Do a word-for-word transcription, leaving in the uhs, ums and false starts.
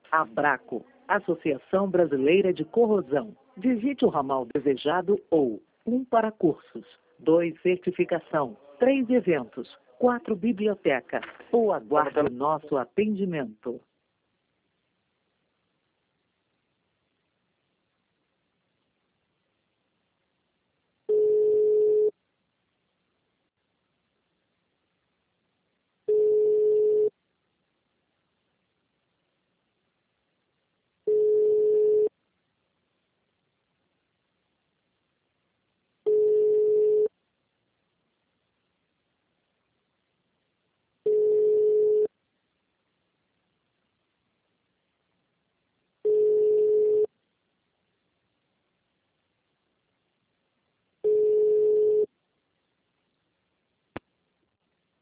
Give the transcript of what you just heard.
Abraco, Associação Brasileira de Corrosão. Visite o ramal desejado ou um para cursos, dois certificação, três eventos, quatro biblioteca ou aguarde o nosso atendimento.